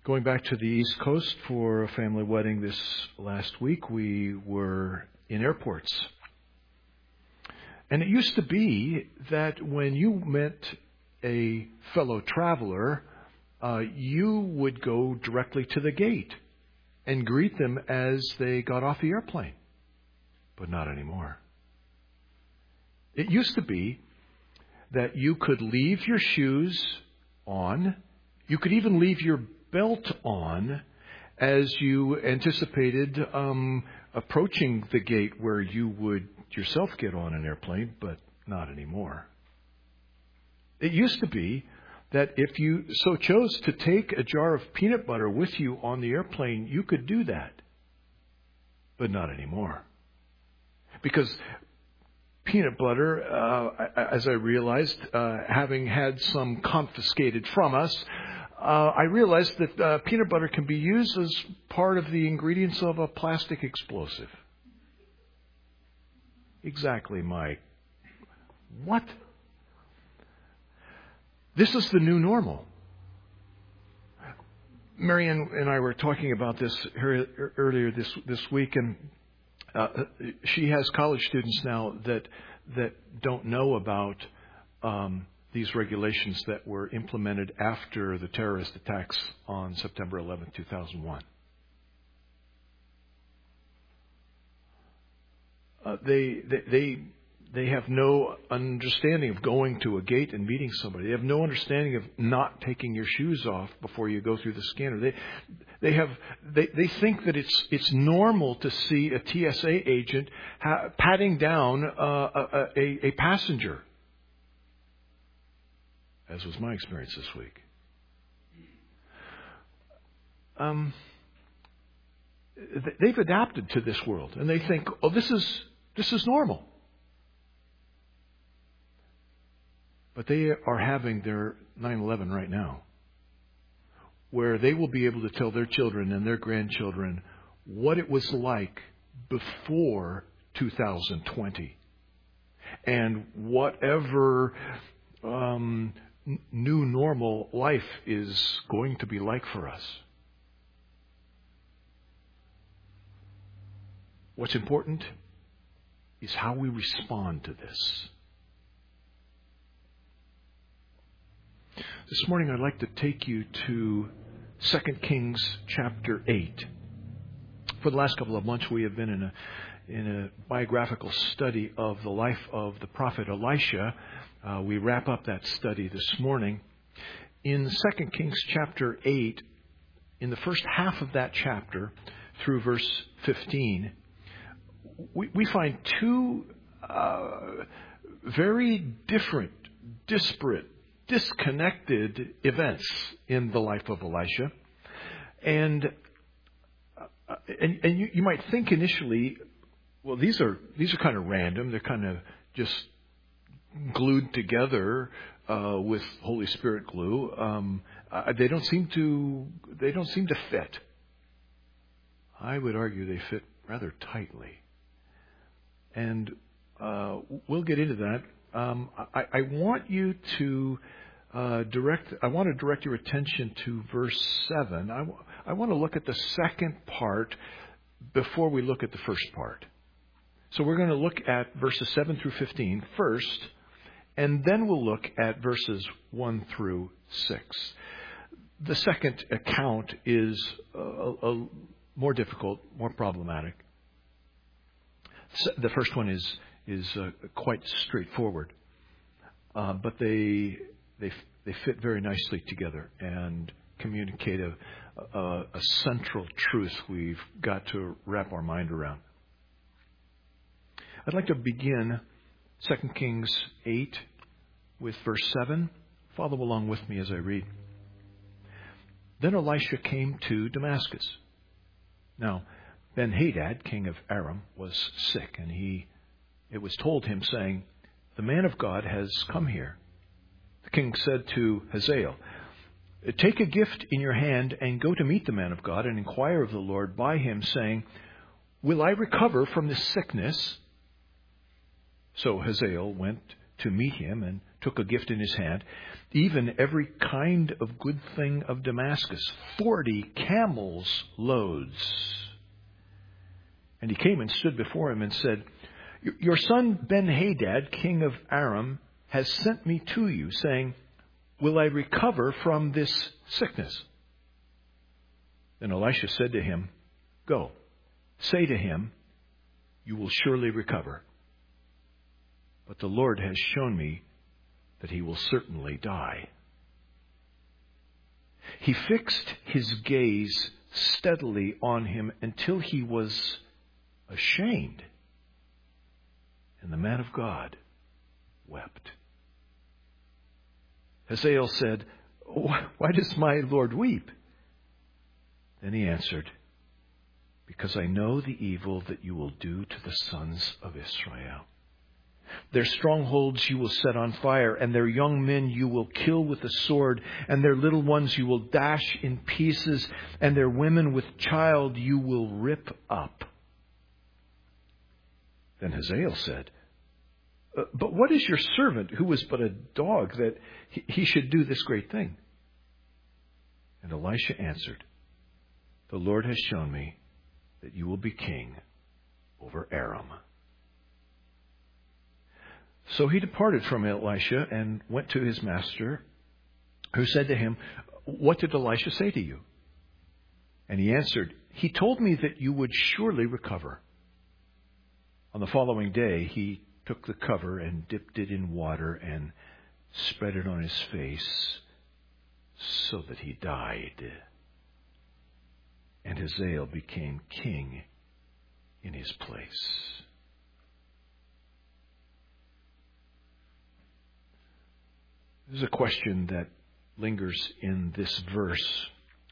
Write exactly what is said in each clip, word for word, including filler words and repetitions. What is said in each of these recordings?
Going back to the East Coast for a family wedding this last week, we were in airports. And it used to be that when you met a fellow traveler, uh, you would go directly to the gate and greet them as they got off the airplane. But not anymore. It used to be that you could leave your shoes on, you could even leave your belt on as you anticipated um, approaching the gate where you would yourself get on an airplane, but not anymore. It used to be that if you so chose to take a jar of peanut butter with you on the airplane, you could do that, but not anymore. Because peanut butter, uh, as I realized, uh, having had some confiscated from us, Uh, I realized that uh, peanut butter can be used as part of the ingredients of a plastic explosive. Exactly, Mike. What? This is the new normal. Marianne and I were talking about this earlier this this week, and uh, she has college students now that that don't know about Um, these regulations that were implemented after the terrorist attacks on September eleventh, two thousand one. Uh, they, they, they, they have no understanding of going to a gate and meeting somebody. They have no understanding of not taking your shoes off before you go through the scanner. They, they have, they, they think that it's, it's normal to see a T S A agent ha- patting down uh, a, a, a passenger. As was my experience this week. Um, they've adapted to this world, and they think, "Oh, this is this is normal." But they are having their nine eleven right now, where they will be able to tell their children and their grandchildren what it was like before two thousand twenty, and whatever Um, new normal life is going to be like for us. What's important is how we respond to this. This morning I'd like to take you to Second Kings chapter eight. For the last couple of months we have been in a in a biographical study of the life of the prophet Elisha. Uh, we wrap up that study this morning. In Second Kings chapter eight, in the first half of that chapter, through verse fifteen, we, we find two uh, very different, disparate, disconnected events in the life of Elisha. And uh, and, and you, you might think initially, well, these are these are kind of random. They're kind of just glued together uh, with Holy Spirit glue. Um, uh, they don't seem to they don't seem to fit. I would argue they fit rather tightly, and uh, we'll get into that. Um, I, I want you to uh, direct. I want to direct your attention to verse seven. I, w- I want to look at the second part before we look at the first part. So we're going to look at verses seven through fifteen first. And then we'll look at verses one through six. The second account is a, a more difficult, more problematic. The first one is is uh, quite straightforward, uh, but they they they fit very nicely together and communicate a, a, a central truth we've got to wrap our mind around. I'd like to begin Second Kings eight with verse seven. Follow along with me as I read. Then Elisha came to Damascus. Now, Ben-Hadad, king of Aram, was sick, and he it was told him, saying, "The man of God has come here." The king said to Hazael, "Take a gift in your hand and go to meet the man of God and inquire of the Lord by him, saying, 'Will I recover from this sickness?'" So Hazael went to meet him and took a gift in his hand, even every kind of good thing of Damascus, forty camels' loads. And he came and stood before him and said, Your son Ben-Hadad, king of Aram, has sent me to you, saying, Will I recover from this sickness? Then Elisha said to him, Go, say to him, You will surely recover. But the Lord has shown me that he will certainly die. He fixed his gaze steadily on him until he was ashamed. And the man of God wept. Hazael said, Why does my Lord weep? Then he answered, Because I know the evil that you will do to the sons of Israel. Their strongholds you will set on fire, and their young men you will kill with the sword, and their little ones you will dash in pieces, and their women with child you will rip up. Then Hazael said, But what is your servant, who was but a dog, that he should do this great thing? And Elisha answered, The Lord has shown me that you will be king over Aram. So he departed from Elisha and went to his master, who said to him, What did Elisha say to you? And he answered, He told me that you would surely recover. On the following day, he took the cover and dipped it in water and spread it on his face so that he died. And Hazael became king in his place. There's a question that lingers in this verse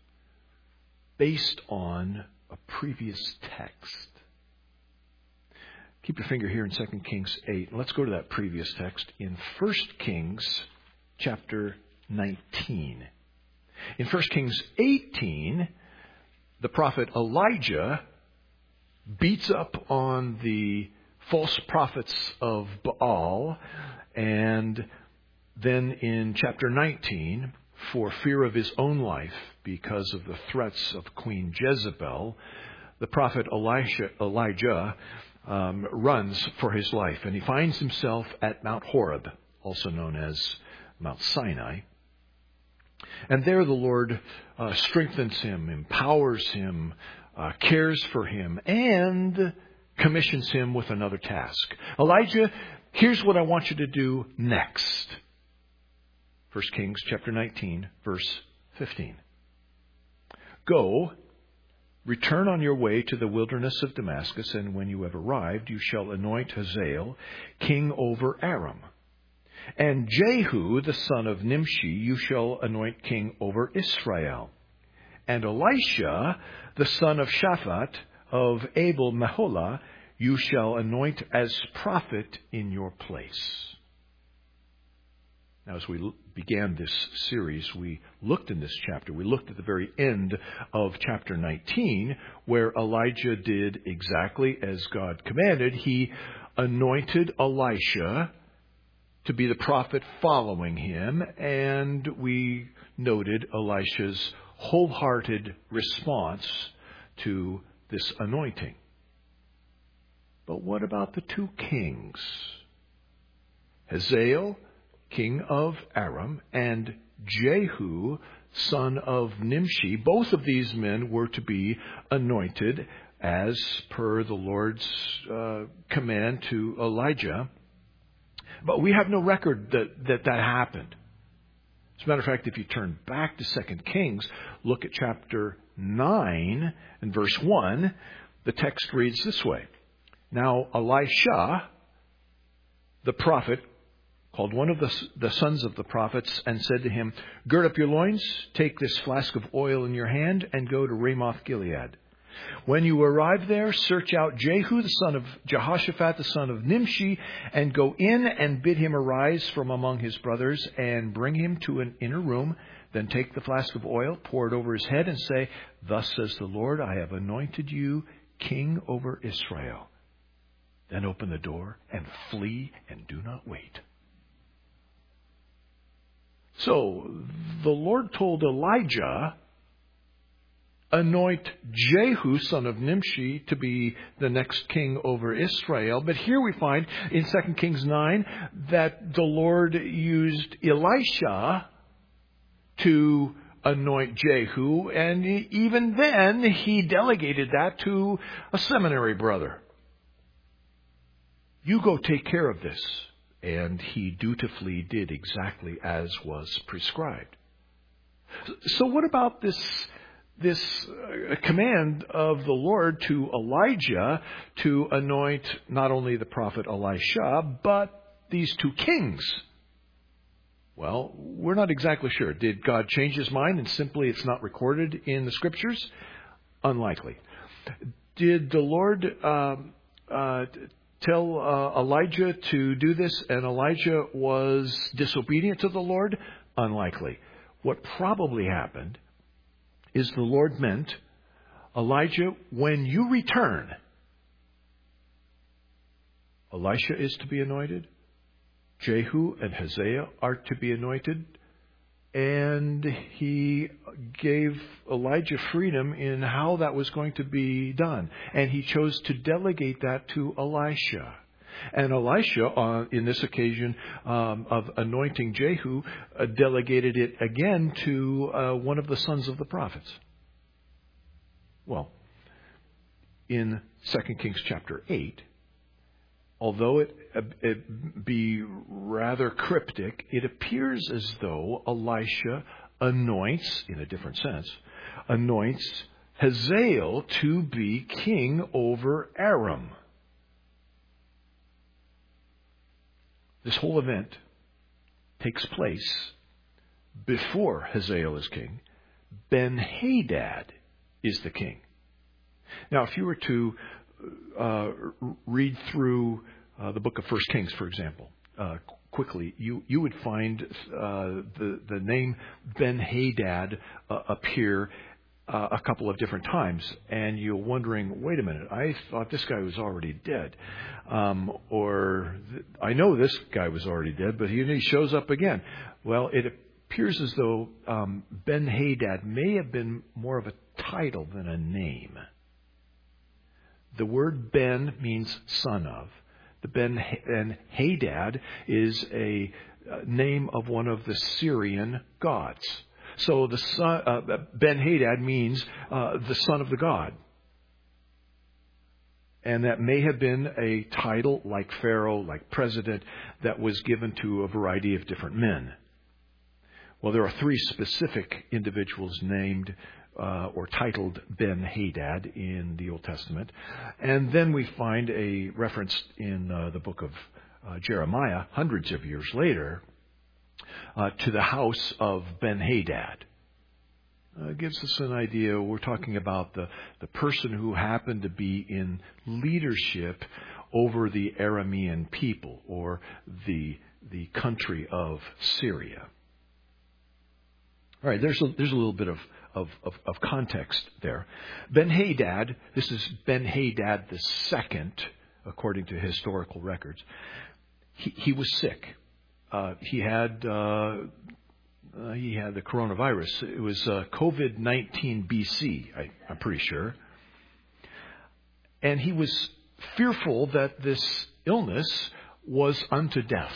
based on a previous text. Keep your finger here in Second Kings eight. Let's go to that previous text in First Kings chapter nineteen. In First Kings eighteen, the prophet Elijah beats up on the false prophets of Baal, and then in chapter nineteen, for fear of his own life, because of the threats of Queen Jezebel, the prophet Elisha, Elijah um, runs for his life. And he finds himself at Mount Horeb, also known as Mount Sinai. And there the Lord uh, strengthens him, empowers him, uh, cares for him, and commissions him with another task. Elijah, here's what I want you to do next. First Kings chapter nineteen, verse fifteen. Go, return on your way to the wilderness of Damascus, and when you have arrived, you shall anoint Hazael king over Aram. And Jehu, the son of Nimshi, you shall anoint king over Israel. And Elisha, the son of Shaphat of Abel Meholah, you shall anoint as prophet in your place. Now, as we began this series, we looked in this chapter, we looked at the very end of chapter nineteen, where Elijah did exactly as God commanded. He anointed Elisha to be the prophet following him, and we noted Elisha's wholehearted response to this anointing. But what about the two kings? Hazael, king of Aram, and Jehu, son of Nimshi. Both of these men were to be anointed as per the Lord's uh, command to Elijah. But we have no record that, that that happened. As a matter of fact, if you turn back to Second Kings, look at chapter nine and verse one, the text reads this way. Now Elisha, the prophet, called one of the, the sons of the prophets and said to him, Gird up your loins, take this flask of oil in your hand, and go to Ramoth Gilead. When you arrive there, search out Jehu, the son of Jehoshaphat, the son of Nimshi, and go in and bid him arise from among his brothers, and bring him to an inner room. Then take the flask of oil, pour it over his head, and say, Thus says the Lord, I have anointed you king over Israel. Then open the door and flee, and do not wait. So the Lord told Elijah, anoint Jehu, son of Nimshi, to be the next king over Israel. But here we find in Second Kings nine that the Lord used Elisha to anoint Jehu, and even then he delegated that to a seminary brother. You go take care of this. And he dutifully did exactly as was prescribed. So what about this, this uh, command of the Lord to Elijah to anoint not only the prophet Elisha, but these two kings? Well, we're not exactly sure. Did God change his mind and simply it's not recorded in the scriptures? Unlikely. Did the Lord uh, uh, tell uh, Elijah to do this and Elijah was disobedient to the Lord? Unlikely. What probably happened is the Lord meant, Elijah, when you return, Elisha is to be anointed, Jehu and Hazael are to be anointed, and he gave Elijah freedom in how that was going to be done. And he chose to delegate that to Elisha. And Elisha, uh, in this occasion um, of anointing Jehu, uh, delegated it again to uh, one of the sons of the prophets. Well, in Second Kings chapter eight, although it, it be rather cryptic, it appears as though Elisha anoints, in a different sense, anoints Hazael to be king over Aram. This whole event takes place before Hazael is king. Ben-Hadad is the king. Now, if you were to uh, read through uh, the book of First Kings, for example, uh, quickly, you, you would find uh, the, the name Ben-Hadad uh, appear uh, a couple of different times. And you're wondering, wait a minute, I thought this guy was already dead. Um, or th- I know this guy was already dead, but he, he shows up again. Well, it appears as though um, Ben-Hadad may have been more of a title than a name. The word Ben means son of. The Ben-Hadad is a name of one of the Syrian gods. So the son, uh, Ben-Hadad means uh, the son of the god. And that may have been a title like Pharaoh, like president, that was given to a variety of different men. Well, there are three specific individuals named uh, or titled Ben-Hadad in the Old Testament. And then we find a reference in uh, the book of uh, Jeremiah, hundreds of years later, uh, to the house of Ben-Hadad. Uh, gives us an idea. We're talking about the, the person who happened to be in leadership over the Aramean people, or the the country of Syria. All right, there's a, there's a little bit of, of, of, of context there. Ben-Hadad, this is Ben-Hadad the second, according to historical records. He, he was sick. Uh, he had... Uh, Uh, he had the coronavirus. It was uh, COVID nineteen B C, I, I'm pretty sure. And he was fearful that this illness was unto death.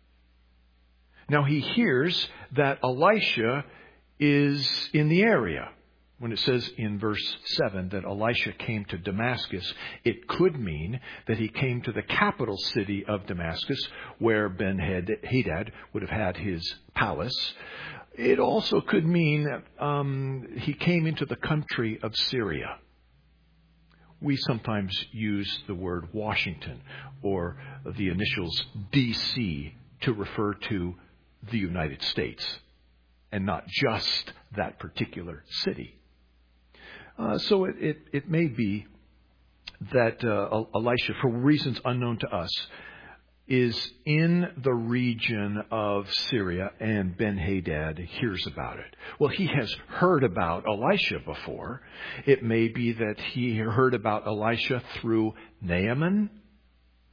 Now he hears that Elisha is in the area. When it says in verse seven that Elisha came to Damascus, it could mean that he came to the capital city of Damascus, where Ben-Hadad would have had his palace. It also could mean that um, he came into the country of Syria. We sometimes use the word Washington or the initials D C to refer to the United States, and not just that particular city. Uh, so it, it, it may be that uh, Elisha, for reasons unknown to us, is in the region of Syria, and Ben-Hadad hears about it. Well, he has heard about Elisha before. It may be that he heard about Elisha through Naaman,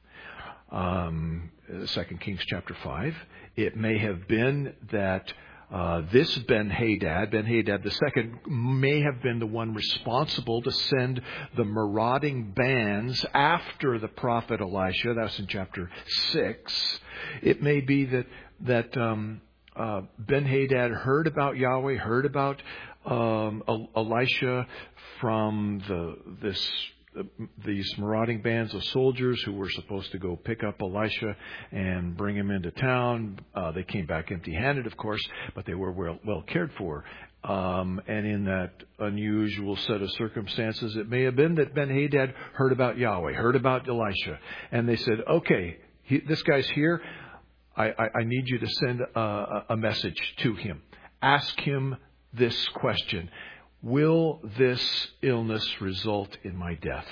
um, Second Kings chapter five. It may have been that Uh, this Ben-Hadad, Ben-Hadad the second, may have been the one responsible to send the marauding bands after the prophet Elisha. That's in chapter six. It may be that that um, uh, Ben-Hadad heard about Yahweh, heard about um, Elisha from the this. these marauding bands of soldiers who were supposed to go pick up Elisha and bring him into town. Uh, they came back empty-handed, of course, but they were well, well cared for. Um, and in that unusual set of circumstances, it may have been that Ben-Hadad heard about Yahweh, heard about Elisha. And they said, okay, he, this guy's here. I, I, I need you to send a, a message to him. Ask him this question. Will this illness result in my death?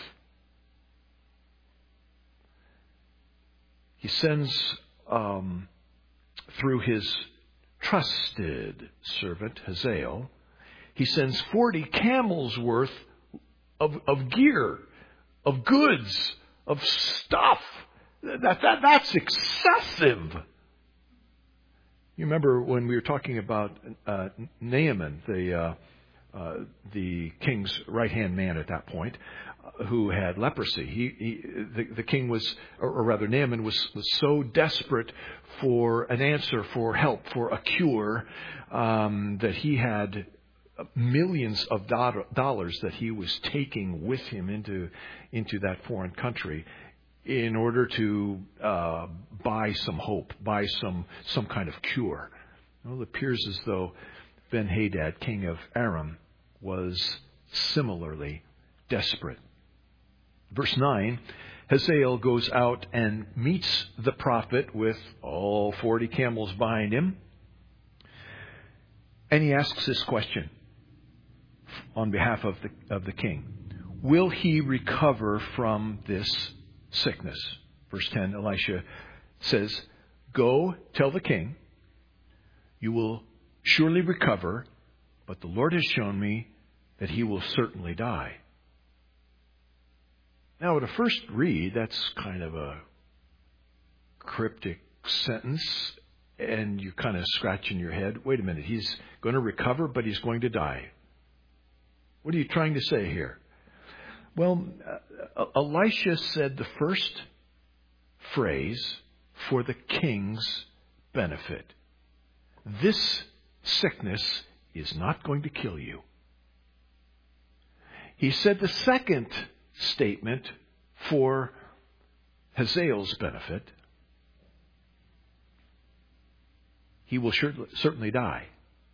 He sends um, through his trusted servant, Hazael, he sends forty camels worth of, of gear, of goods, of stuff. That, that, that's excessive. You remember when we were talking about uh, Naaman, the... Uh, Uh, the king's right-hand man at that point, uh, who had leprosy. He, he the, the king was, or, or rather Naaman was, was so desperate for an answer, for help, for a cure, um, that he had millions of do- dollars that he was taking with him into into that foreign country in order to uh, buy some hope, buy some some kind of cure. Well, it appears as though Ben-Hadad, king of Aram, was similarly desperate. Verse nine, Hazael goes out and meets the prophet with all forty camels behind him. And he asks this question on behalf of the, of the king. Will he recover from this sickness? Verse ten, Elisha says, go tell the king, you will surely recover, but the Lord has shown me that he will certainly die. Now, at a first read, that's kind of a cryptic sentence, and you're kind of scratching your head. Wait a minute, he's going to recover, but he's going to die. What are you trying to say here? Well, uh, Elisha said the first phrase for the king's benefit. This sickness is not going to kill you. He said the second statement for Hazael's benefit. He will sure, certainly die.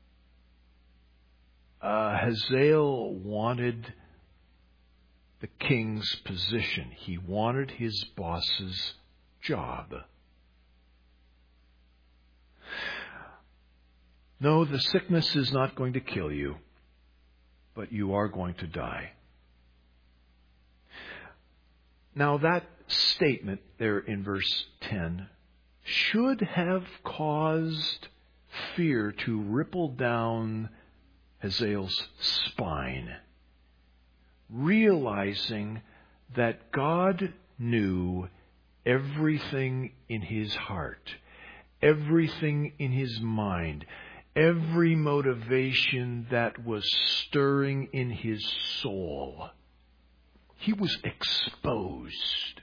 Uh, Hazael wanted the king's position. He wanted his boss's job. No, the sickness is not going to kill you, but you are going to die. Now, that statement there in verse ten should have caused fear to ripple down Hazael's spine, realizing that God knew everything in his heart, everything in his mind, every motivation that was stirring in his soul. He was exposed.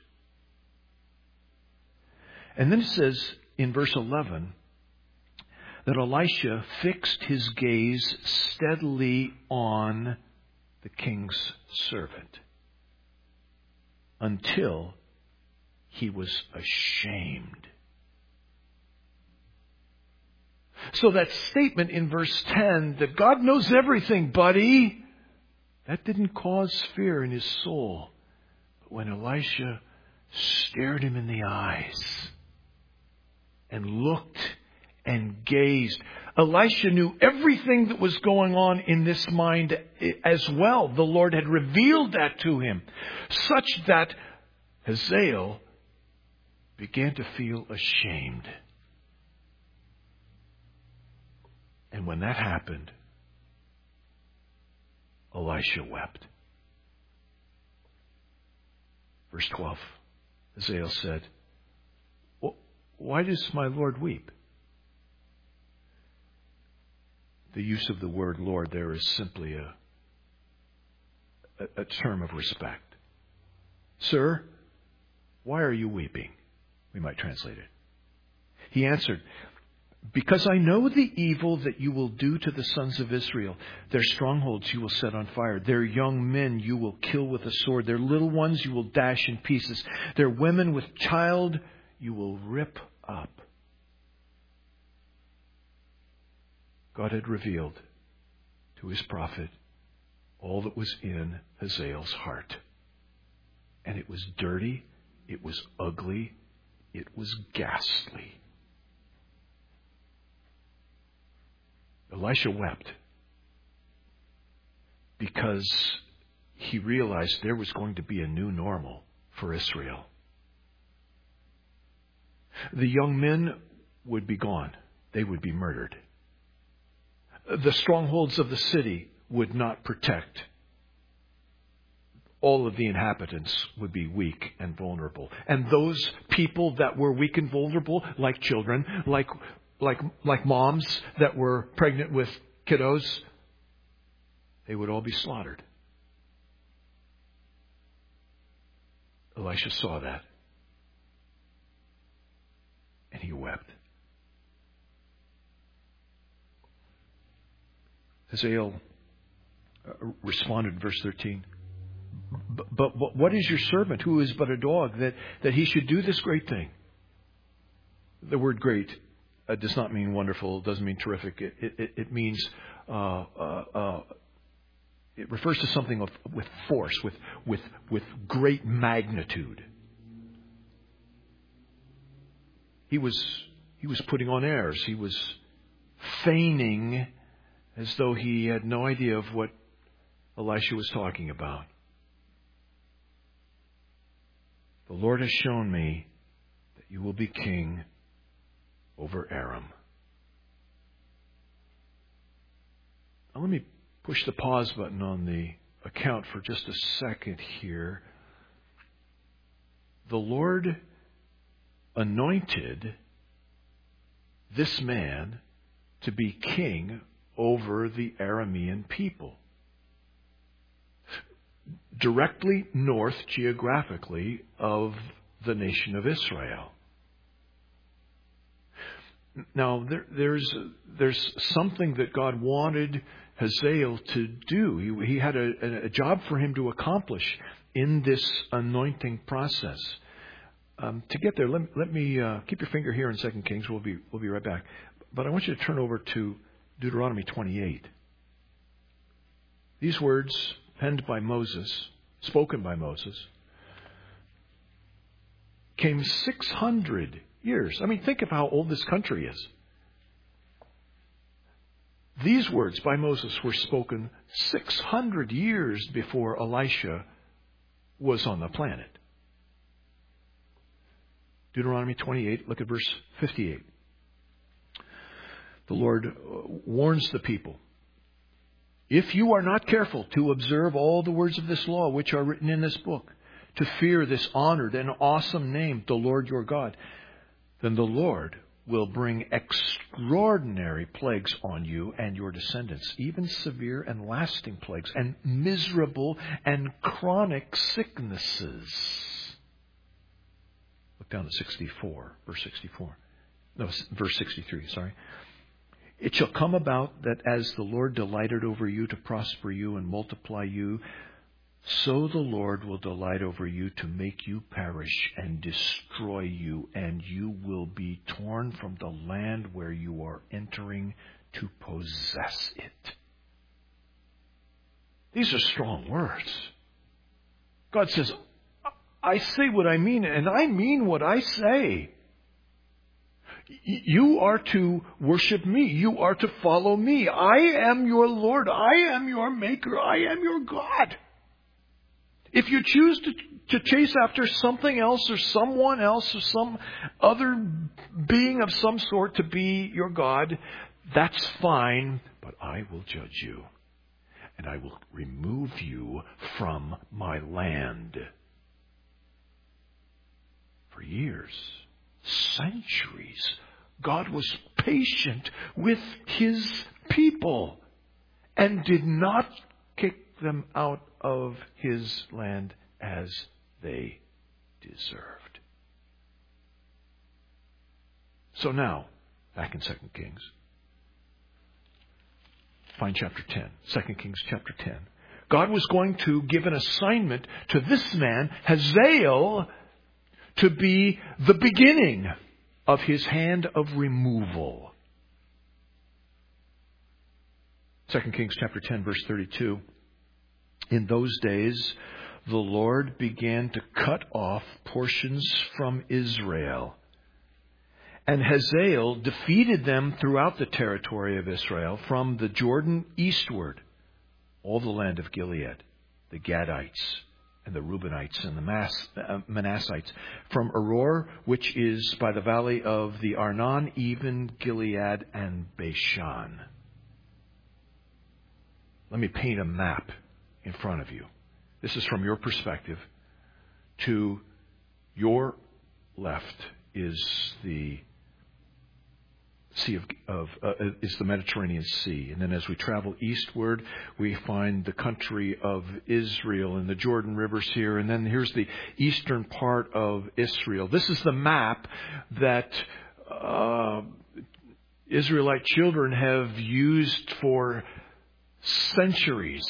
And then it says in verse eleven that Elisha fixed his gaze steadily on the king's servant until he was ashamed. So that statement in verse ten that God knows everything, buddy, that didn't cause fear in his soul. But when Elisha stared him in the eyes and looked and gazed, Elisha knew everything that was going on in this mind as well. The Lord had revealed that to him, such that Hazael began to feel ashamed. And when that happened, Elisha wept. Verse twelve, Hazael said, "Why does my Lord weep?" the use of the word Lord there is simply a, a, a term of respect. Sir, why are you weeping? We might translate it. He answered, because I know the evil that you will do to the sons of Israel. Their strongholds you will set on fire. Their young men you will kill with a sword. Their little ones you will dash in pieces. Their women with child you will rip up. God had revealed to his prophet all that was in Hazael's heart. And it was dirty, it was ugly, it was ghastly. Elisha wept because he realized there was going to be a new normal for Israel. The young men would be gone. They would be murdered. The strongholds of the city would not protect. All of the inhabitants would be weak and vulnerable. And those people that were weak and vulnerable, like children, like like like moms that were pregnant with kiddos, they would all be slaughtered. Elisha saw that. And he wept. Hazael responded in verse thirteen. But, but, but what is your servant, who is but a dog, that, that he should do this great thing? The word great uh, does not mean wonderful, it doesn't mean terrific. It, it, it means, uh, uh, uh, it refers to something of, with force, with, with, with great magnitude. He was, he was putting on airs. He was feigning as though he had no idea of what Elisha was talking about. The Lord has shown me that you will be king over Aram. Now let me push the pause button on the account for just a second here. The Lord anointed this man to be king over the Aramean people. Directly north geographically of the nation of Israel. Now, there, there's there's something that God wanted Hazael to do. He, he had a, a job for him to accomplish in this anointing process. Um, to get there, let, let me uh, keep your finger here in Second Kings. We'll be we'll be right back. But I want you to turn over to Deuteronomy twenty-eight. These words, penned by Moses, spoken by Moses, came six hundred years. I mean, think of how old this country is. These words by Moses were spoken six hundred years before Elisha was on the planet. Deuteronomy twenty-eight, look at verse fifty-eight. The Lord warns the people, if you are not careful to observe all the words of this law which are written in this book, to fear this honored and awesome name, the Lord your God, then the Lord will bring extraordinary plagues on you and your descendants, even severe and lasting plagues, and miserable and chronic sicknesses. Look down at sixty-four, verse sixty-four. No, verse sixty-three, sorry. It shall come about that as the Lord delighted over you to prosper you and multiply you, so the Lord will delight over you to make you perish and destroy you, and you will be torn from the land where you are entering to possess it. These are strong words. God says, I say what I mean, and I mean what I say. You are to worship me. You are to follow me. I am your Lord. I am your Maker. I am your God. If you choose to, to chase after something else or someone else or some other being of some sort to be your God, that's fine, but I will judge you. And I will remove you from my land. For years, centuries, God was patient with His people and did not kick them out of his land as they deserved. So now, back in Second Kings. Find chapter ten. Second Kings chapter ten. God was going to give an assignment to this man, Hazael, to be the beginning of his hand of removal. Second Kings chapter ten, verse thirty-two. In those days, the Lord began to cut off portions from Israel. And Hazael defeated them throughout the territory of Israel, from the Jordan eastward, all the land of Gilead, the Gadites, and the Reubenites, and the Mas- uh, Manassites, from Aroer, which is by the valley of the Arnon, even Gilead and Bashan. Let me paint a map in front of you. This is from your perspective. To your left is the Sea of, of uh, is the Mediterranean Sea. And then as we travel eastward, we find the country of Israel and the Jordan River's here. And then here's the eastern part of Israel. This is the map that uh, Israelite children have used for centuries.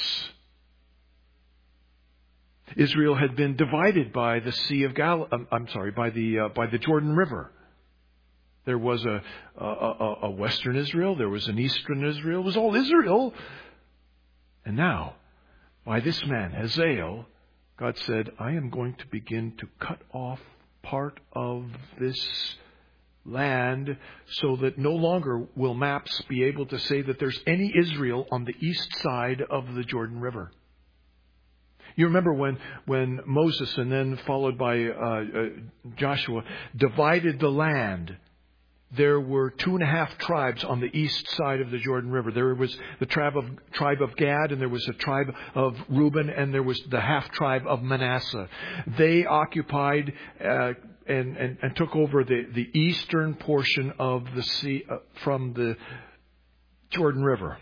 Israel had been divided by the Sea of Gal. Um, I'm sorry, by the uh, by the Jordan River. There was a, a, a Western Israel. There was an Eastern Israel. It was all Israel. And now, by this man, Hazael, God said, I am going to begin to cut off part of this land so that no longer will maps be able to say that there's any Israel on the east side of the Jordan River. You remember when, when Moses, and then followed by uh, uh, Joshua, divided the land. There were two and a half tribes on the east side of the Jordan River. There was the tribe of tribe of Gad, and there was a tribe of Reuben, and there was the half tribe of Manasseh. They occupied uh, and, and and took over the, the eastern portion of the sea uh, from the Jordan River.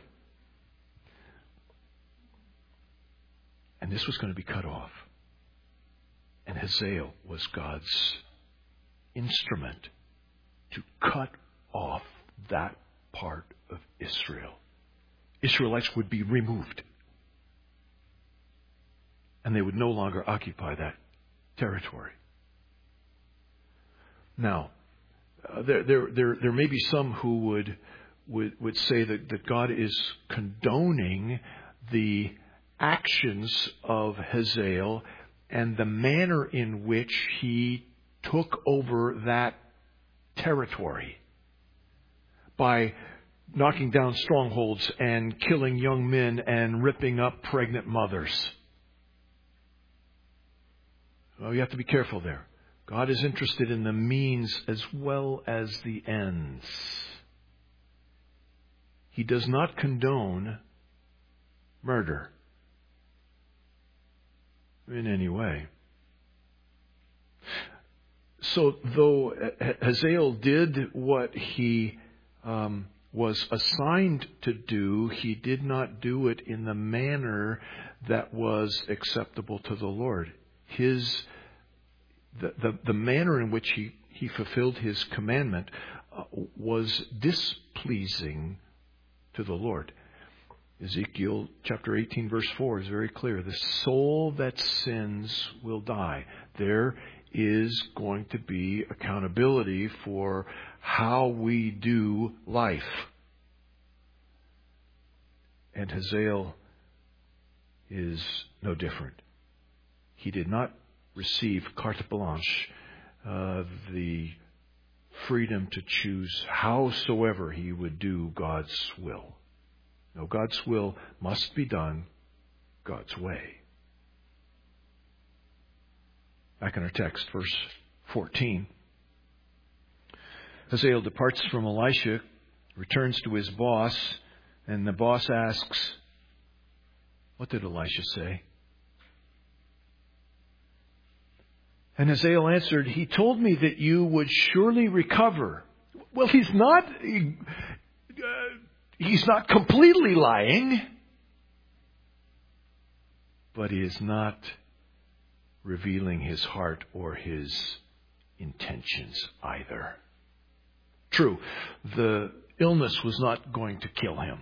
And this was going to be cut off. And Hazael was God's instrument to cut off that part of Israel. Israelites would be removed. And they would no longer occupy that territory. Now, uh, there, there, there, there may be some who would, would, would say that, that God is condoning the actions of Hazael and the manner in which he took over that territory by knocking down strongholds and killing young men and ripping up pregnant mothers. Well, you have to be careful there. God is interested in the means as well as the ends. He does not condone murder in any way. So though Hazael did what he um, was assigned to do, he did not do it in the manner that was acceptable to the Lord. His the the, the manner in which he, he fulfilled his commandment uh, was displeasing to the Lord. Ezekiel chapter eighteen verse four is very clear. The soul that sins will die. There is going to be accountability for how we do life. And Hazael is no different. He did not receive carte blanche, uh, the freedom to choose howsoever he would do God's will. No, God's will must be done God's way. Back in our text, verse fourteen. Hazael departs from Elisha, returns to his boss, and the boss asks, what did Elisha say? And Hazael answered, he told me that you would surely recover. Well, he's not... Uh, he's not completely lying, but he is not revealing his heart or his intentions either. True, the illness was not going to kill him,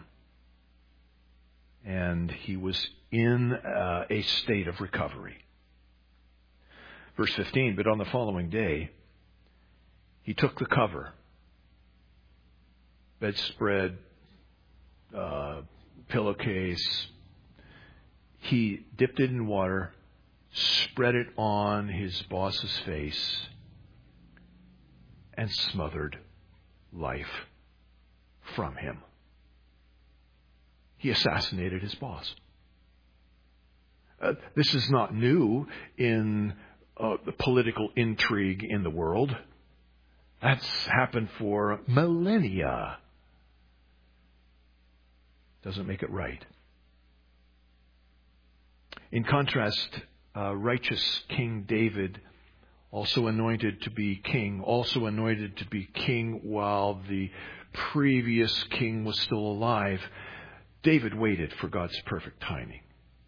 and he was in uh, a state of recovery. Verse fifteen, but on the following day, he took the cover, bedspread, uh, pillowcase. He dipped it in water, spread it on his boss's face, and smothered life from him. He assassinated his boss. Uh, this is not new in uh, the political intrigue in the world. That's happened for millennia. Doesn't make it right. In contrast, uh, righteous King David, also anointed to be king, also anointed to be king while the previous king was still alive, David waited for God's perfect timing.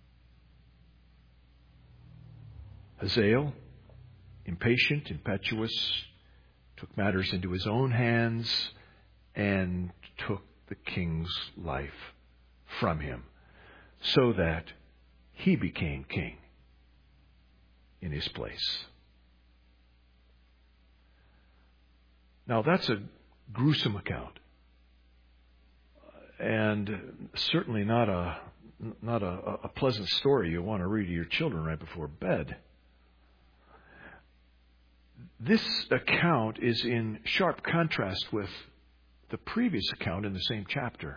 Hazael, impatient, impetuous, took matters into his own hands and took the king's life from him so that he became king in his place. Now that's a gruesome account, and certainly not a not a, a pleasant story you want to read to your children right before bed. This account is in sharp contrast with the previous account in the same chapter.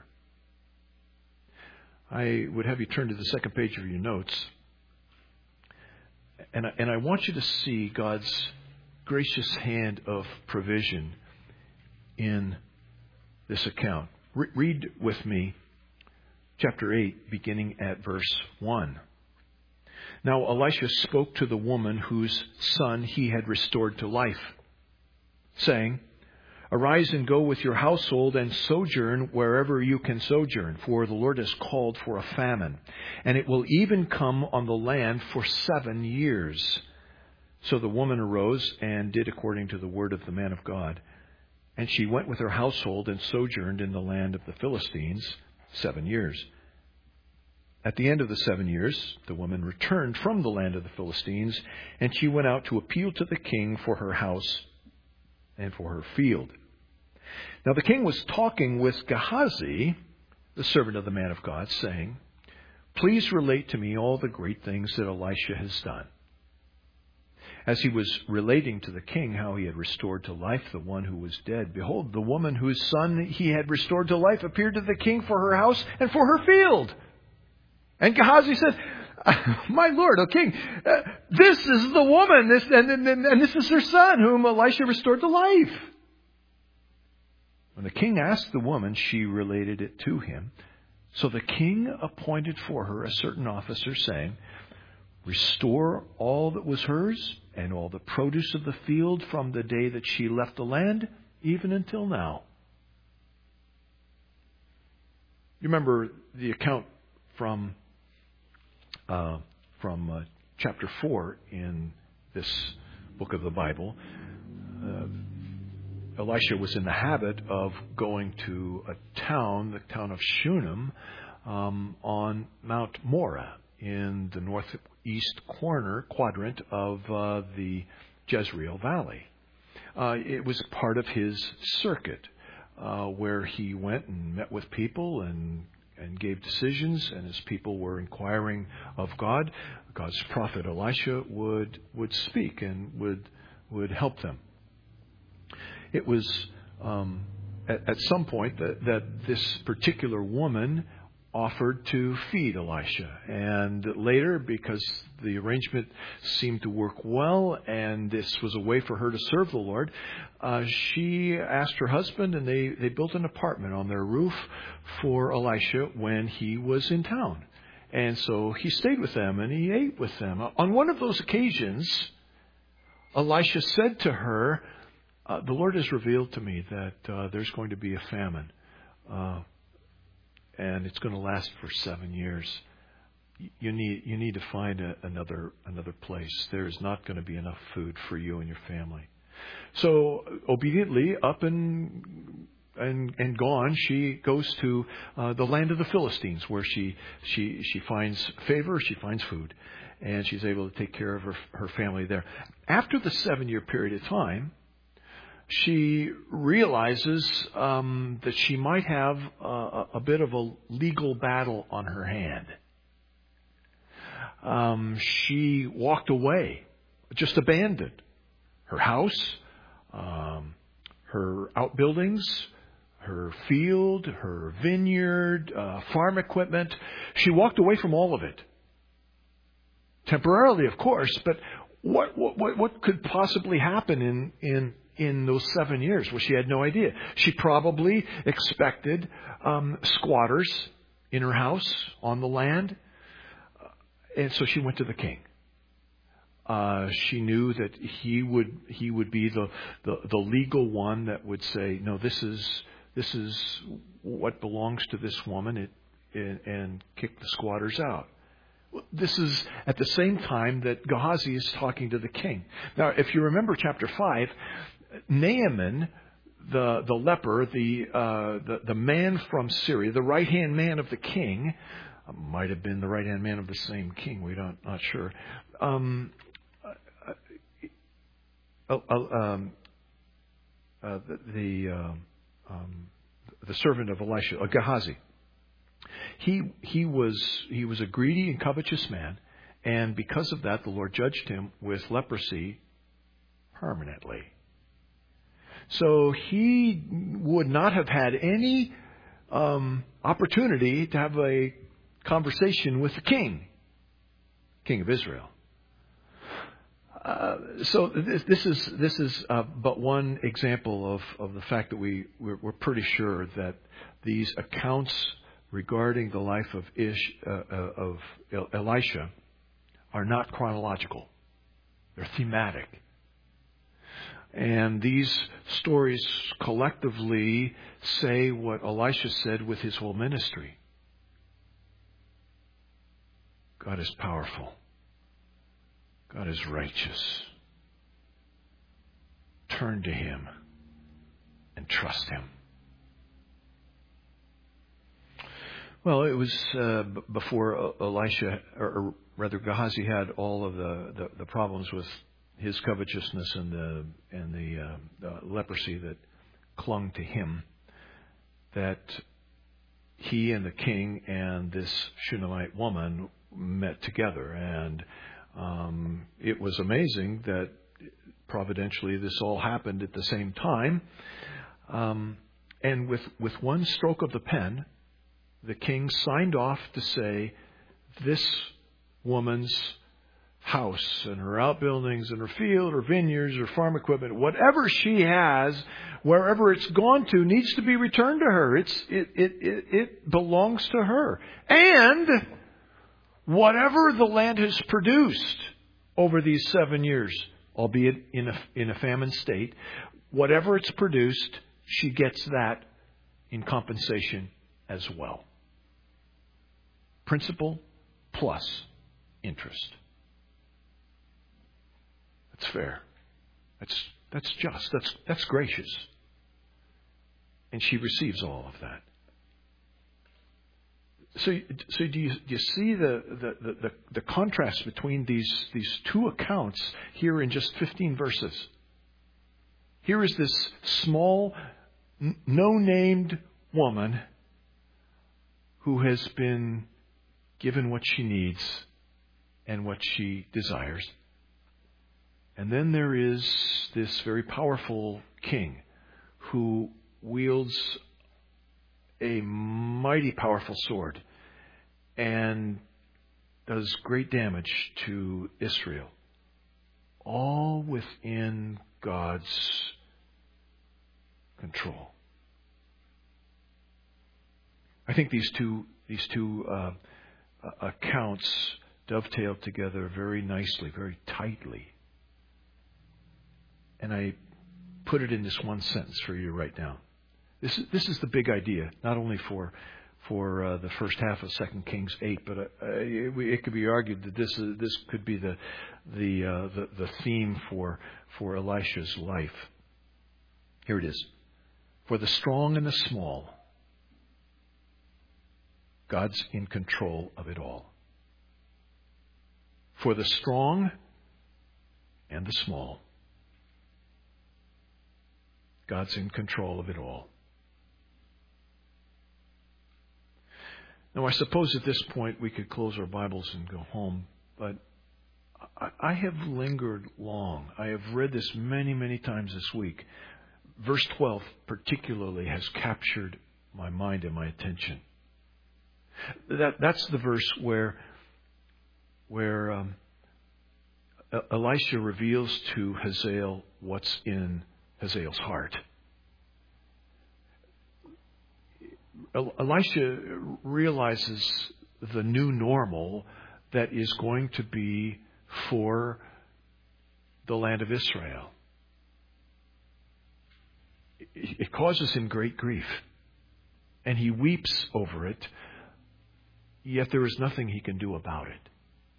I would have you turn to the second page of your notes, and I, and I want you to see God's gracious hand of provision in this account. Re- read with me chapter eight, beginning at verse one. Now Elisha spoke to the woman whose son he had restored to life, saying, Arise and go with your household and sojourn wherever you can sojourn, for the Lord has called for a famine, and it will even come on the land for seven years. So the woman arose and did according to the word of the man of God. And she went with her household and sojourned in the land of the Philistines seven years. At the end of the seven years, the woman returned from the land of the Philistines, and she went out to appeal to the king for her house and for her field. Now the king was talking with Gehazi, the servant of the man of God, saying, Please relate to me all the great things that Elisha has done. As he was relating to the king how he had restored to life the one who was dead, behold, the woman whose son he had restored to life appeared to the king for her house and for her field. And Gehazi said, My lord, O king, uh, this is the woman, this, and, and, and this is her son whom Elisha restored to life. When the king asked the woman, she related it to him. So the king appointed for her a certain officer, saying, Restore all that was hers and all the produce of the field from the day that she left the land, even until now. You remember the account from uh, from uh, chapter four in this book of the Bible. Uh, Elisha was in the habit of going to a town, the town of Shunem, um, on Mount Moreh in the northeast corner quadrant of uh, the Jezreel Valley. Uh, it was part of his circuit uh, where he went and met with people and and gave decisions, and as people were inquiring of God, God's prophet Elisha would would speak and would would help them. It was um, at, at some point that, that this particular woman offered to feed Elisha. And later, because the arrangement seemed to work well and this was a way for her to serve the Lord, uh, she asked her husband, and they, they built an apartment on their roof for Elisha when he was in town. And so he stayed with them and he ate with them. On one of those occasions, Elisha said to her, uh, the Lord has revealed to me that uh, there's going to be a famine. Uh, and it's going to last for seven years. You need you need to find a, another another place. There's not going to be enough food for you and your family. So obediently, up and and and gone, she goes to uh, the land of the Philistines, where she she she finds favor, she finds food, and she's able to take care of her her family there. After the seven year period of time, she realizes um, that she might have a, a bit of a legal battle on her hand. Um, she walked away, just abandoned her house, um, her outbuildings, her field, her vineyard, uh, farm equipment. She walked away from all of it. Temporarily, of course, but what what what could possibly happen in in in those seven years? Well, she had no idea. She probably expected um, squatters in her house on the land. And so she went to the king. Uh, she knew that he would he would be the, the, the legal one that would say, no, this is this is what belongs to this woman, it, and, and kick the squatters out. This is at the same time that Gehazi is talking to the king. Now, if you remember chapter five, Naaman, the the leper, the uh, the the man from Syria, the right hand man of the king. Might have been the right-hand man of the same king. We don't, not sure. Um, uh, uh, uh, um, uh, the the, uh, um, the servant of Elisha, uh, Gehazi. He he was he was a greedy and covetous man, and because of that, the Lord judged him with leprosy permanently. So he would not have had any um, opportunity to have a conversation with the king, king of Israel. Uh, so this, this is this is uh, but one example of, of the fact that we we're, we're pretty sure that these accounts regarding the life of Ish uh, uh, of Elisha are not chronological; they're thematic, and these stories collectively say what Elisha said with his whole ministry. God is powerful. God is righteous. Turn to Him and trust Him. Well, it was uh, b- before Elisha, or, or rather Gehazi, had all of the, the, the problems with his covetousness and the and the, uh, the leprosy that clung to him, that he and the king and this Shunammite woman met together, and um, it was amazing that providentially this all happened at the same time. Um, and with with one stroke of the pen, the king signed off to say, this woman's house and her outbuildings and her field, her vineyards, her farm equipment, whatever she has, wherever it's gone to, needs to be returned to her. It's it it it, it belongs to her. And whatever the land has produced over these seven years, albeit in a, in a famine state, whatever it's produced, she gets that in compensation as well. Principal plus interest. That's fair. That's that's just. That's that's gracious. And she receives all of that. So, so do you do you see the, the, the, the contrast between these these two accounts here in just fifteen verses? Here is this small, no-named woman who has been given what she needs and what she desires. And then there is this very powerful king who wields a mighty powerful sword and does great damage to Israel, all within God's control. I think these two these two uh, accounts dovetail together very nicely, very tightly. And I put it in this one sentence for you to write down. This is, this is the big idea, not only for for uh, the first half of Second Kings eight, but uh, it, it could be argued that this is, this could be the the, uh, the the theme for for Elisha's life. Here it is: for the strong and the small, God's in control of it all. For the strong and the small, God's in control of it all. Now, I suppose at this point we could close our Bibles and go home, but I have lingered long. I have read this many, many times this week. Verse twelve particularly has captured my mind and my attention. That, that's the verse where, where um, Elisha reveals to Hazael what's in Hazael's heart. Elisha realizes the new normal that is going to be for the land of Israel. It causes him great grief, and he weeps over it, yet there is nothing he can do about it.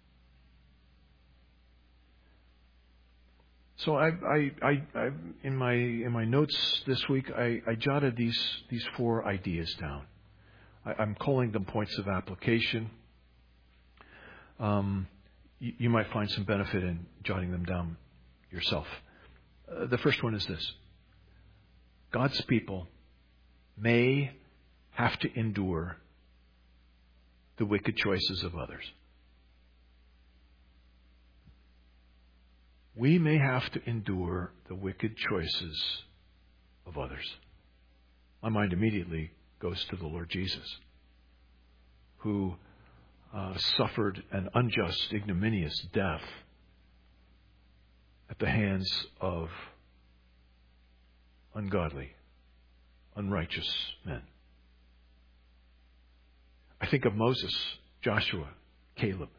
So I, I, I, I, in my in my notes this week, I, I jotted these these four ideas down. I, I'm calling them points of application. Um, you, you might find some benefit in jotting them down yourself. Uh, the first one is this: God's people may have to endure the wicked choices of others. We may have to endure the wicked choices of others. My mind immediately goes to the Lord Jesus, who uh, suffered an unjust, ignominious death at the hands of ungodly, unrighteous men. I think of Moses, Joshua, Caleb.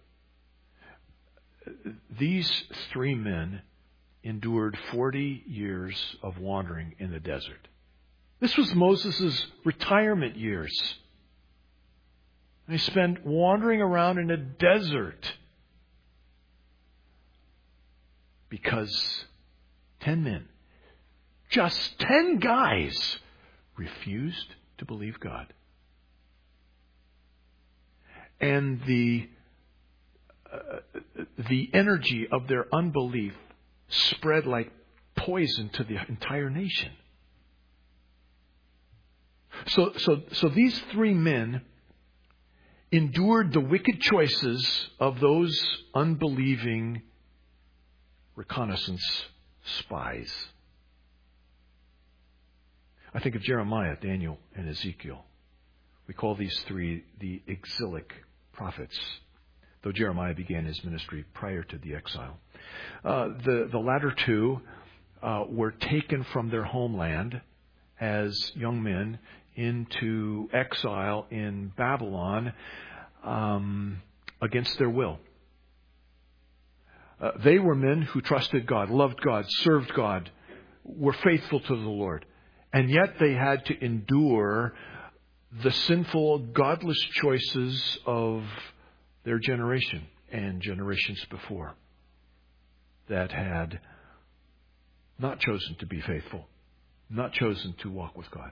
These three men endured forty years of wandering in the desert. This was Moses' retirement years. They spent wandering around in a desert because ten men, just ten guys, refused to believe God. And the Uh, the energy of their unbelief spread like poison to the entire nation. So, so, so these three men endured the wicked choices of those unbelieving reconnaissance spies. I think of Jeremiah, Daniel, and Ezekiel. We call these three the exilic prophets, though Jeremiah began his ministry prior to the exile. Uh, the, the latter two uh, were taken from their homeland as young men into exile in Babylon um, against their will. Uh, they were men who trusted God, loved God, served God, were faithful to the Lord. And yet they had to endure the sinful, godless choices of their generation and generations before that had not chosen to be faithful, not chosen to walk with God.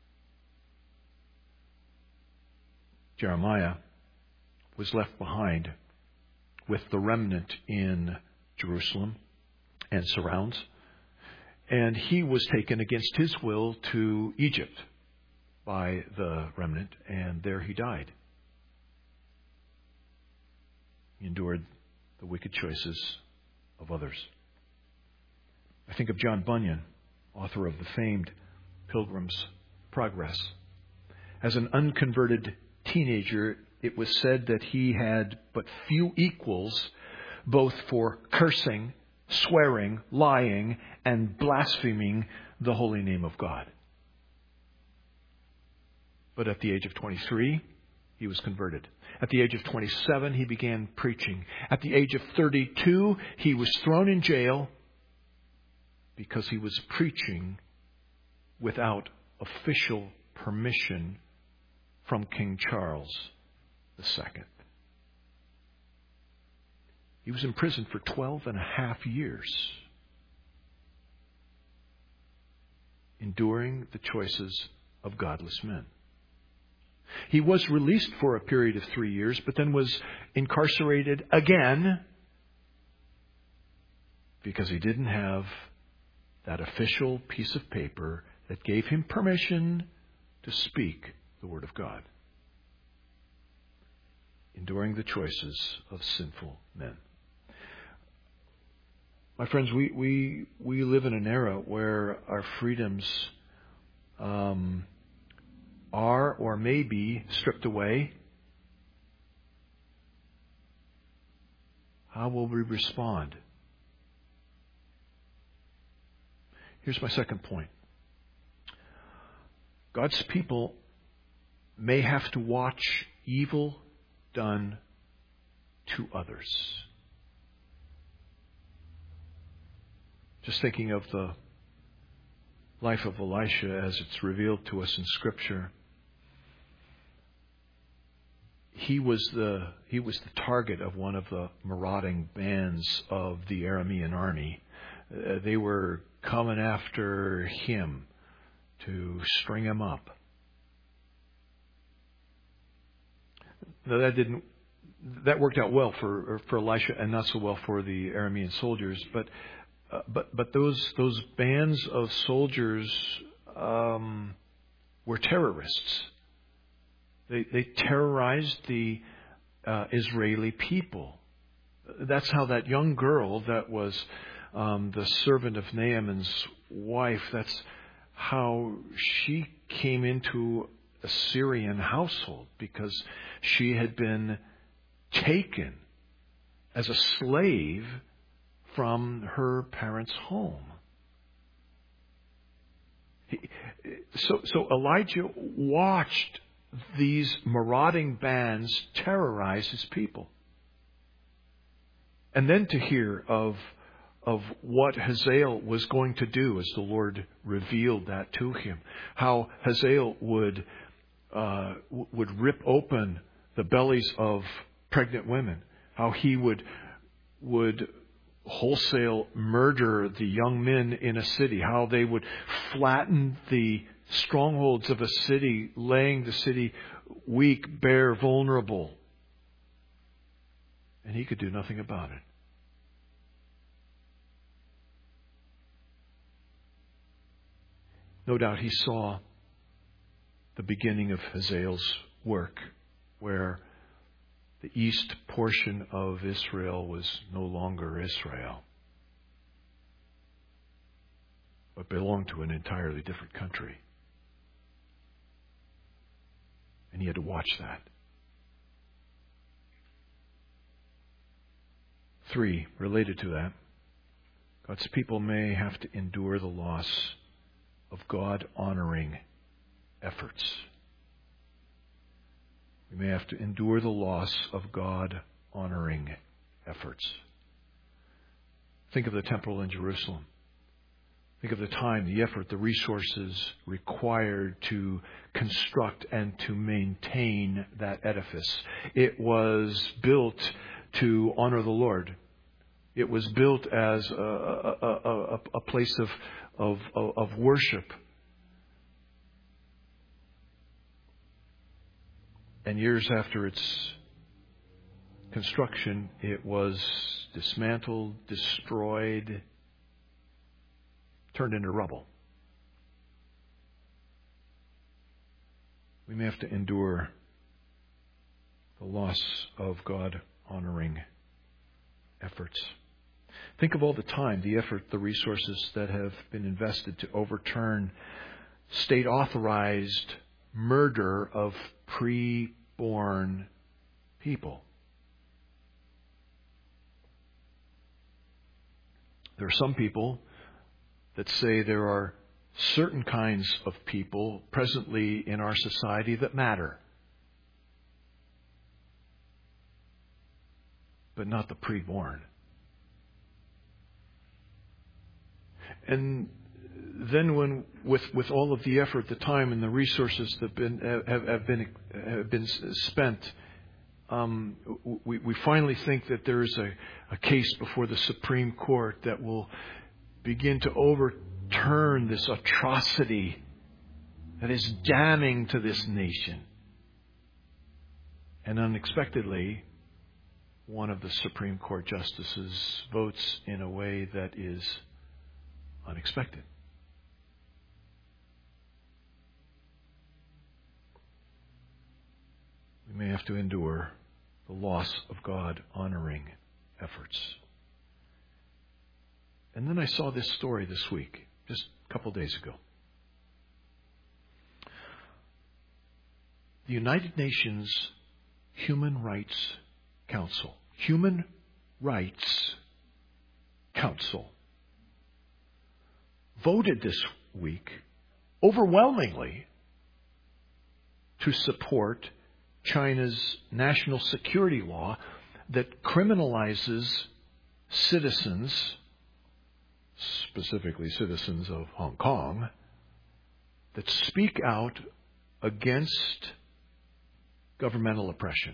Jeremiah was left behind with the remnant in Jerusalem and surrounds, and he was taken against his will to Egypt by the remnant, and there he died. He endured the wicked choices of others. I think of John Bunyan, author of the famed Pilgrim's Progress. As an unconverted teenager, it was said that he had but few equals, both for cursing, swearing, lying, and blaspheming the holy name of God. But at the age of twenty-three, he was converted. At the age of twenty-seven, he began preaching. At the age of thirty-two, he was thrown in jail because he was preaching without official permission from King Charles the Second. He was imprisoned for twelve and a half years, enduring the choices of godless men. He was released for a period of three years, but then was incarcerated again because he didn't have that official piece of paper that gave him permission to speak the Word of God, enduring the choices of sinful men. My friends, we, we, we live in an era where our freedoms um, are or may be stripped away. How will we respond? Here's my second point. God's people may have to watch evil done to others. Just thinking of the life of Elisha as it's revealed to us in Scripture. He was the he was the target of one of the marauding bands of the Aramean army. Uh, they were coming after him to string him up. Now that didn't that worked out well for for Elisha and not so well for the Aramean soldiers, but uh, but but those those bands of soldiers um, were terrorists. They they terrorized the uh, Israeli people. That's how that young girl that was um, the servant of Naaman's wife. That's how she came into a Syrian household, because she had been taken as a slave from her parents' home. He, so, so Elijah watched these marauding bands terrorize his people. And then to hear of of what Hazael was going to do as the Lord revealed that to him. How Hazael would uh, would rip open the bellies of pregnant women. How he would would wholesale murder the young men in a city. How they would flatten the strongholds of a city, laying the city weak, bare, vulnerable. And he could do nothing about it. No doubt he saw the beginning of Hazael's work, where the east portion of Israel was no longer Israel, but belonged to an entirely different country. And he had to watch that. Three, related to that, God's people may have to endure the loss of God-honoring efforts. We may have to endure the loss of God-honoring efforts. Think of the temple in Jerusalem. Think of the time, the effort, the resources required to construct and to maintain that edifice. It was built to honor the Lord. It was built as a, a, a, a place of, of, of worship. And years after its construction, it was dismantled, destroyed, turned into rubble. We may have to endure the loss of God-honoring efforts. Think of all the time, the effort, the resources that have been invested to overturn state-authorized murder of pre-born people. There are some people that say there are certain kinds of people presently in our society that matter, but not the preborn. And then when, with, with all of the effort, the time, and the resources that been, have, have been have been spent, um, we, we finally think that there is a, a case before the Supreme Court that will begin to overturn this atrocity that is damning to this nation. And unexpectedly, one of the Supreme Court justices votes in a way that is unexpected. We may have to endure the loss of God-honoring efforts. And then I saw this story this week, just a couple days ago. The United Nations Human Rights Council, Human Rights Council, voted this week overwhelmingly to support China's national security law that criminalizes citizens, specifically citizens of Hong Kong, that speak out against governmental oppression.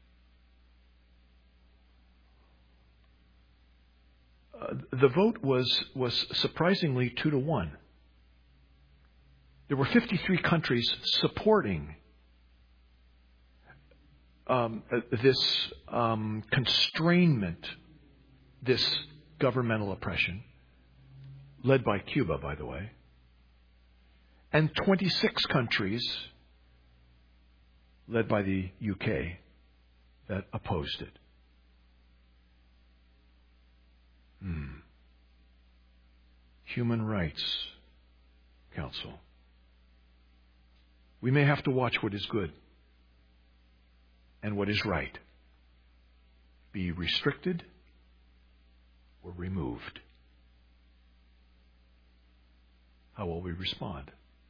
Uh, the vote was, was surprisingly two to one. There were fifty-three countries supporting Um, this um, constrainment, this governmental oppression, led by Cuba, by the way, and twenty-six countries, led by the U K, that opposed it. Hmm. Human Rights Council. We may have to watch what is good and what is right be restricted or removed. How will we respond?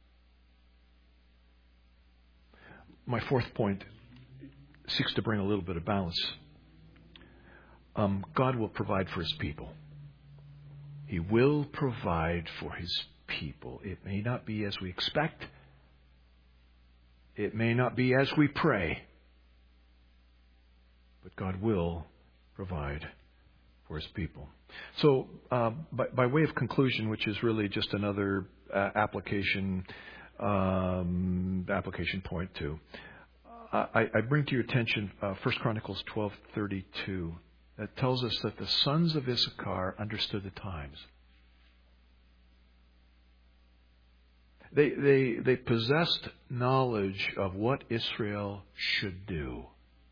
My fourth point seeks to bring a little bit of balance. Um, God will provide for His people. He will provide for His people. It may not be as we expect. It may not be as we pray. But God will provide for His people. So, uh, by, by way of conclusion, which is really just another uh, application um, application point two, I, I bring to your attention uh, First Chronicles twelve thirty-two. That tells us that the sons of Issachar understood the times. They they they possessed knowledge of what Israel should do.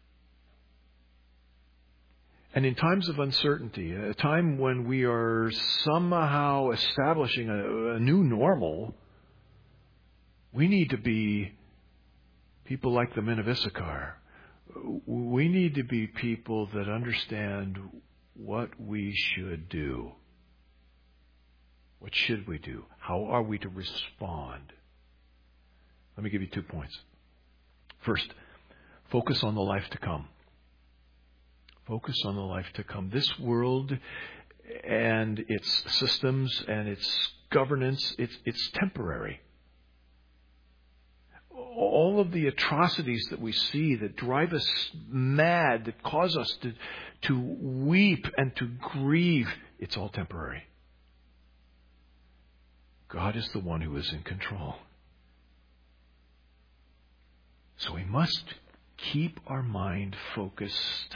And in times of uncertainty, a time when we are somehow establishing a, a new normal, we need to be people like the men of Issachar. We need to be people that understand what we should do. What should we do? How are we to respond? Let me give you two points. First, focus on the life to come. Focus on the life to come. This world and its systems and its governance, it's, it's temporary. All of the atrocities that we see that drive us mad, that cause us to, to weep and to grieve, it's all temporary. God is the one who is in control. So we must keep our mind focused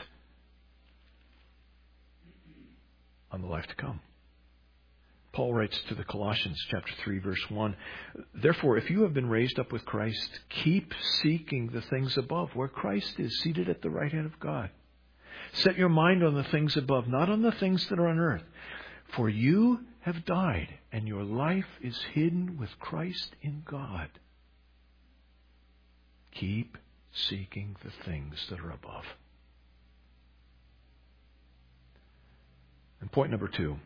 on the life to come. Paul writes to the Colossians chapter three, verse one, "Therefore, if you have been raised up with Christ, keep seeking the things above, where Christ is seated at the right hand of God. Set your mind on the things above, not on the things that are on earth. For you have died, and your life is hidden with Christ in God. Keep seeking the things that are above." And point number two,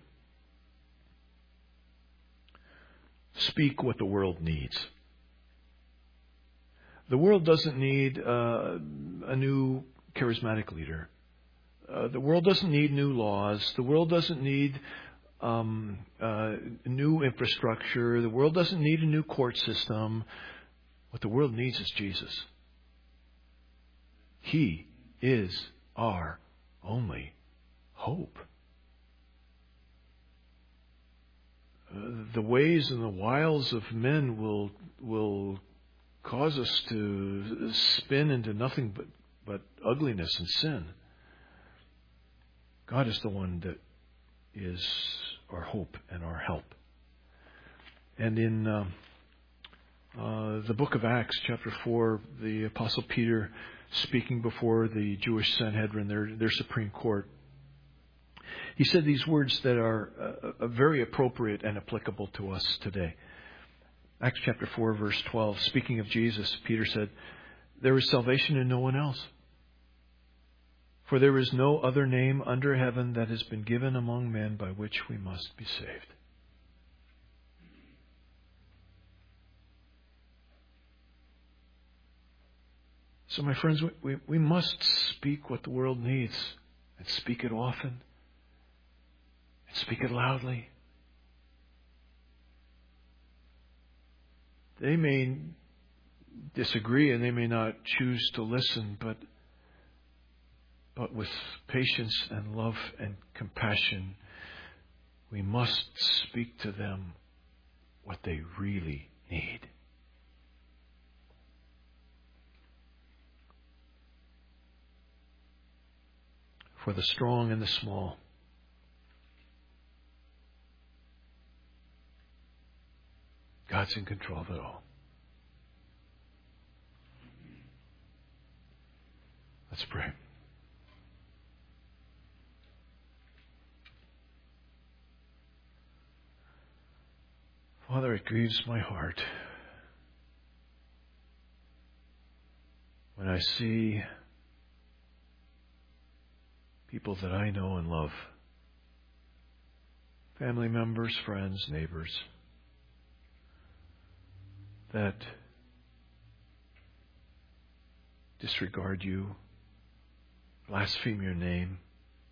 speak what the world needs. The world doesn't need uh, a new charismatic leader. Uh, the world doesn't need new laws. The world doesn't need um, uh, new infrastructure. The world doesn't need a new court system. What the world needs is Jesus. He is our only hope. Uh, the ways and the wiles of men will will cause us to spin into nothing but, but ugliness and sin. God is the one that is our hope and our help. And in uh, uh, the book of Acts, chapter four, the Apostle Peter, speaking before the Jewish Sanhedrin, their, their supreme court, he said these words that are uh, very appropriate and applicable to us today. Acts chapter four, verse twelve, speaking of Jesus, Peter said, "There is salvation in no one else. For there is no other name under heaven that has been given among men by which we must be saved." So, my friends, we, we must speak what the world needs, and speak it often, and speak it loudly. They may disagree and they may not choose to listen, but but with patience and love and compassion, we must speak to them what they really need. For the strong and the small, God's in control of it all. Let's pray. Father, it grieves my heart when I see people that I know and love, family members, friends, neighbors, that disregard you, blaspheme your name,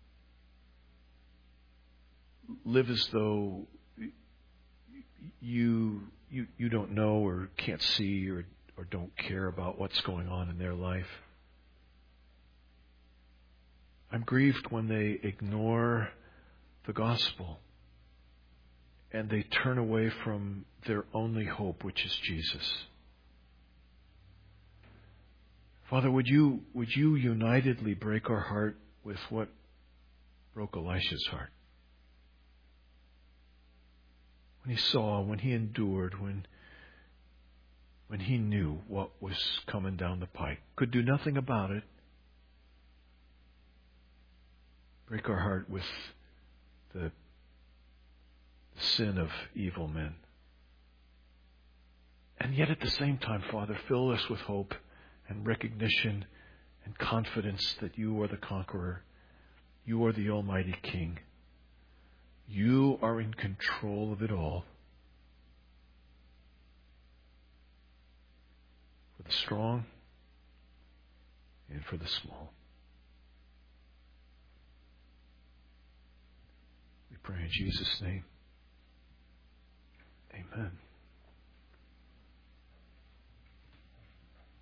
live as though you you you don't know or can't see or or don't care about what's going on in their life. I'm grieved when they ignore the gospel and they turn away from their only hope, which is Jesus. Father, would you would you unitedly break our heart with what broke Elisha's heart? When he saw, when he endured, when when he knew what was coming down the pike, could do nothing about it. Break our heart with the sin of evil men. And yet at the same time, Father, fill us with hope and recognition and confidence that you are the conqueror. You are the Almighty King. You are in control of it all. For the strong and for the small. We pray in Jesus' name. Amen.